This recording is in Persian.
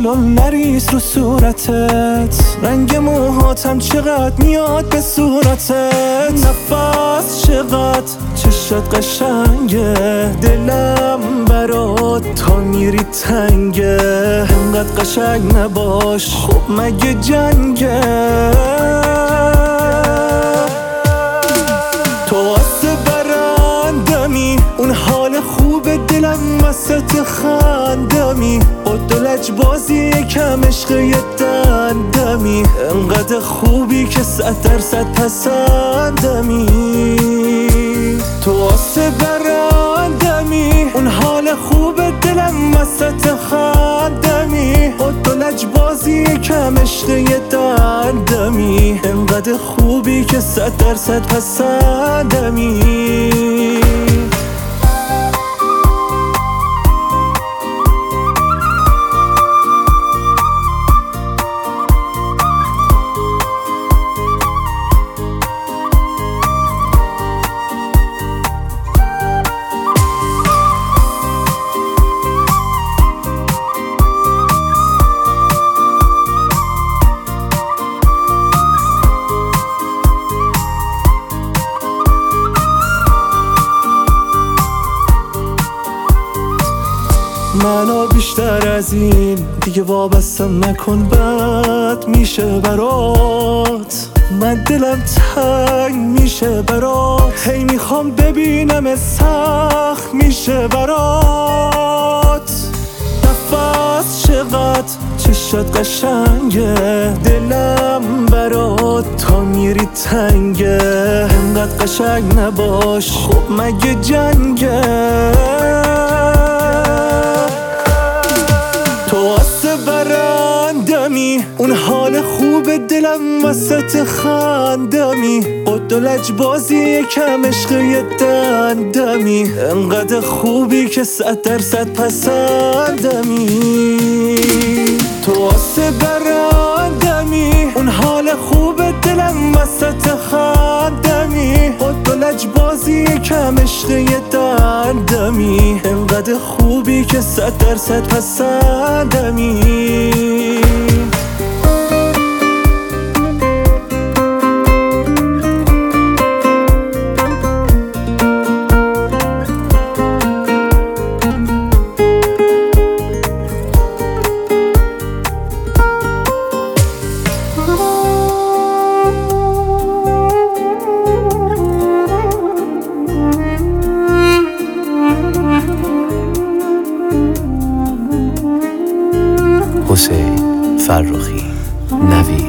اشکام نریز رو صورتت، رنگ موهاتم چقدر میاد به صورتت. نفس چقدر چشات قشنگه، دلم برات تا میری تنگه. انقدر قشنگ نباش خب مگه جنگه؟ تو واسه برندمی، اون حال خوب دلم وسط خندمی. با دو لجبازی یکم عشق یه دندمی. انقدر خوبی که 100% پسندمی. تو واسه برندمی، اون حال خوب دلم وسط خندمی. با دو لجبازی یکم عشق یه دندمی. انقدر خوبی که 100% پسندمی. منو بیشتر از این دیگه وابستم نکن، بد میشه برات. من دلم تنگ میشه برات، هی میخوام ببینم سخت میشه برات. نفس چقدر چشات قشنگه، دلم برات تا میری تنگه. انقدر قشنگ نباش خب مگه جنگه؟ تو واسه برندمی، اون حال خوب دلم وسط خندمی. با دو لجبازی یکم عشق یه دندمی. انقدر خوبی که 100% پسندمی. تو واسه برندمی، اون حال خوب دلم وسط خندمی. با دو لجبازی یکم عشق یه دندمی. انقدر خوبی که 100% پسندمی. حسین فرخی، نوید